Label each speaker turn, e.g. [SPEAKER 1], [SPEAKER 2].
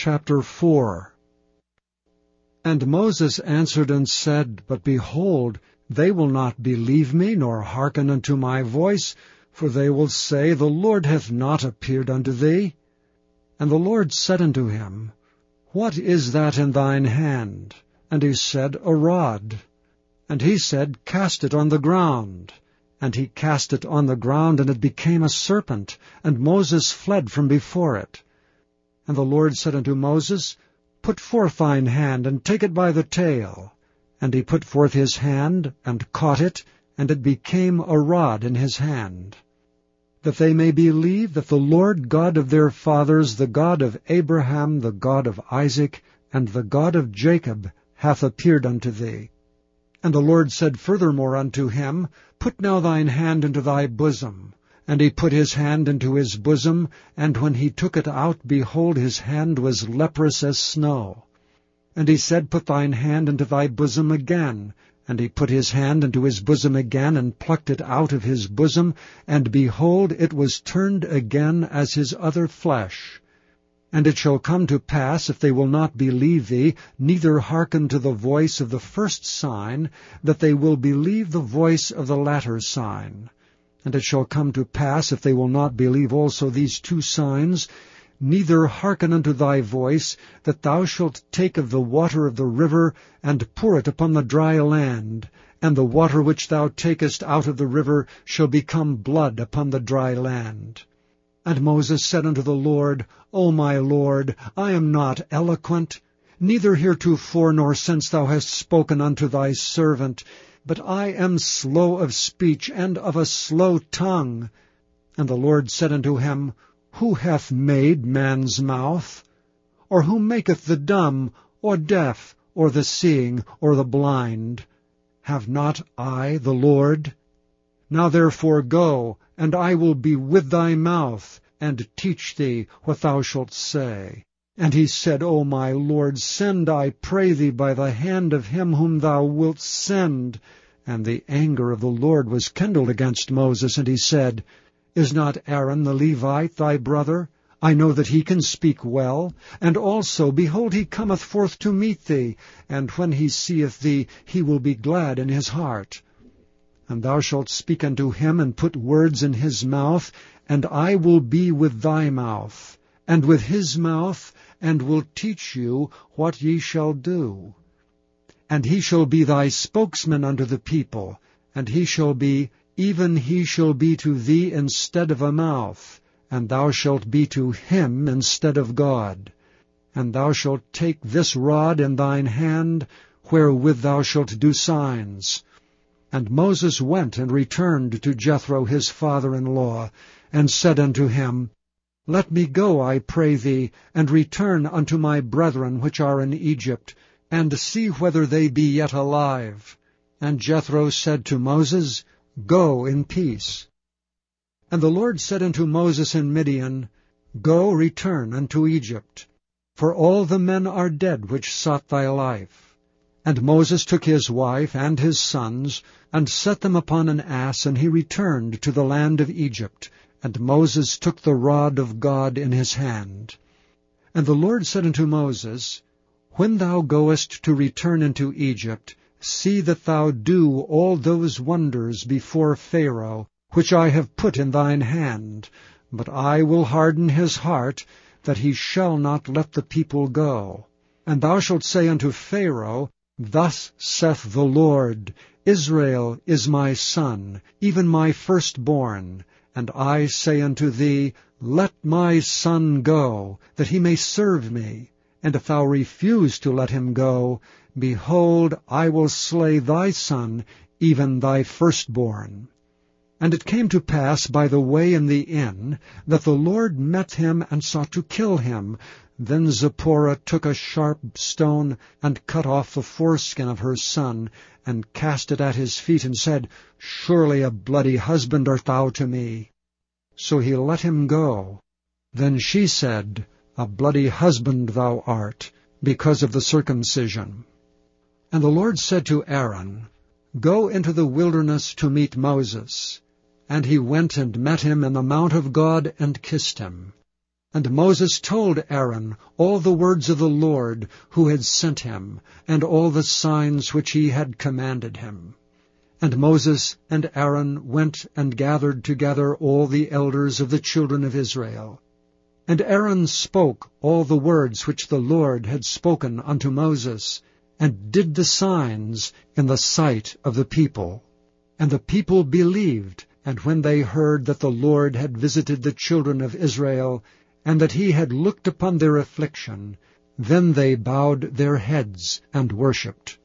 [SPEAKER 1] Chapter 4. And Moses answered and said, But behold, they will not believe me, nor hearken unto my voice, for they will say, The Lord hath not appeared unto thee. And the Lord said unto him, What is that in thine hand? And he said, A rod. And he said, Cast it on the ground. And he cast it on the ground, and it became a serpent, and Moses fled from before it. And the Lord said unto Moses, Put forth thine hand, and take it by the tail. And he put forth his hand, and caught it, and it became a rod in his hand. That they may believe that the Lord God of their fathers, the God of Abraham, the God of Isaac, and the God of Jacob, hath appeared unto thee. And the Lord said furthermore unto him, Put now thine hand into thy bosom. And he put his hand into his bosom, and when he took it out, behold, his hand was leprous as snow. And he said, Put thine hand into thy bosom again. And he put his hand into his bosom again, and plucked it out of his bosom, and behold, it was turned again as his other flesh. And it shall come to pass, if they will not believe thee, neither hearken to the voice of the first sign, that they will believe the voice of the latter sign. And it shall come to pass, if they will not believe also these two signs, neither hearken unto thy voice, that thou shalt take of the water of the river, and pour it upon the dry land, and the water which thou takest out of the river shall become blood upon the dry land. And Moses said unto the Lord, O my Lord, I am not eloquent, neither heretofore nor since thou hast spoken unto thy servant, but I am slow of speech, and of a slow tongue. And the Lord said unto him, Who hath made man's mouth? Or who maketh the dumb, or deaf, or the seeing, or the blind? Have not I the Lord? Now therefore go, and I will be with thy mouth, and teach thee what thou shalt say. And he said, O my Lord, send, I pray thee, by the hand of him whom thou wilt send. And the anger of the Lord was kindled against Moses, and he said, Is not Aaron the Levite thy brother? I know that he can speak well. And also, behold, he cometh forth to meet thee, and when he seeth thee, he will be glad in his heart. And thou shalt speak unto him, and put words in his mouth, and I will be with thy mouth, and with his mouth, and will teach you what ye shall do. And he shall be thy spokesman unto the people, and he shall be, even he shall be to thee instead of a mouth, and thou shalt be to him instead of God. And thou shalt take this rod in thine hand, wherewith thou shalt do signs. And Moses went and returned to Jethro his father-in-law, and said unto him, Let me go, I pray thee, and return unto my brethren which are in Egypt, and see whether they be yet alive. And Jethro said to Moses, Go in peace. And the Lord said unto Moses in Midian, Go, return unto Egypt, for all the men are dead which sought thy life. And Moses took his wife and his sons, and set them upon an ass, and he returned to the land of Egypt. And Moses took the rod of God in his hand. And the Lord said unto Moses, When thou goest to return into Egypt, see that thou do all those wonders before Pharaoh, which I have put in thine hand. But I will harden his heart, that he shall not let the people go. And thou shalt say unto Pharaoh, Thus saith the Lord, Israel is my son, even my firstborn. And I say unto thee, Let my son go, that he may serve me. And if thou refuse to let him go, behold, I will slay thy son, even thy firstborn. And it came to pass by the way in the inn, that the Lord met him and sought to kill him. Then Zipporah took a sharp stone, and cut off the foreskin of her son, and cast it at his feet, and said, Surely a bloody husband art thou to me. So he let him go. Then she said, A bloody husband thou art, because of the circumcision. And the Lord said to Aaron, Go into the wilderness to meet Moses. And he went and met him in the mount of God, and kissed him. And Moses told Aaron all the words of the Lord who had sent him, and all the signs which he had commanded him. And Moses and Aaron went and gathered together all the elders of the children of Israel. And Aaron spoke all the words which the Lord had spoken unto Moses, and did the signs in the sight of the people. And the people believed, and when they heard that the Lord had visited the children of Israel, and that he had looked upon their affliction, then they bowed their heads and worshipped.